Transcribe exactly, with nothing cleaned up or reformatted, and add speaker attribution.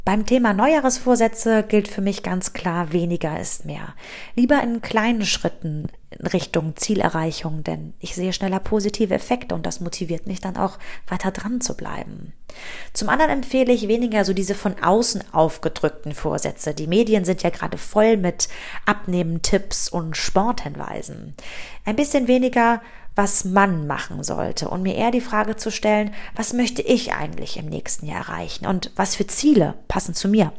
Speaker 1: Beim Thema Neujahresvorsätze gilt für mich ganz klar, weniger ist mehr. Lieber in kleinen Schritten in Richtung Zielerreichung, denn ich sehe schneller positive Effekte und das motiviert mich dann auch weiter dran zu bleiben. Zum anderen empfehle ich weniger so diese von außen aufgedrückten Vorsätze. Die Medien sind ja gerade voll mit Abnehmen-Tipps und Sporthinweisen. Ein bisschen weniger, was man machen sollte und mir eher die Frage zu stellen, was möchte ich eigentlich im nächsten Jahr erreichen und was für Ziele passen zu mir?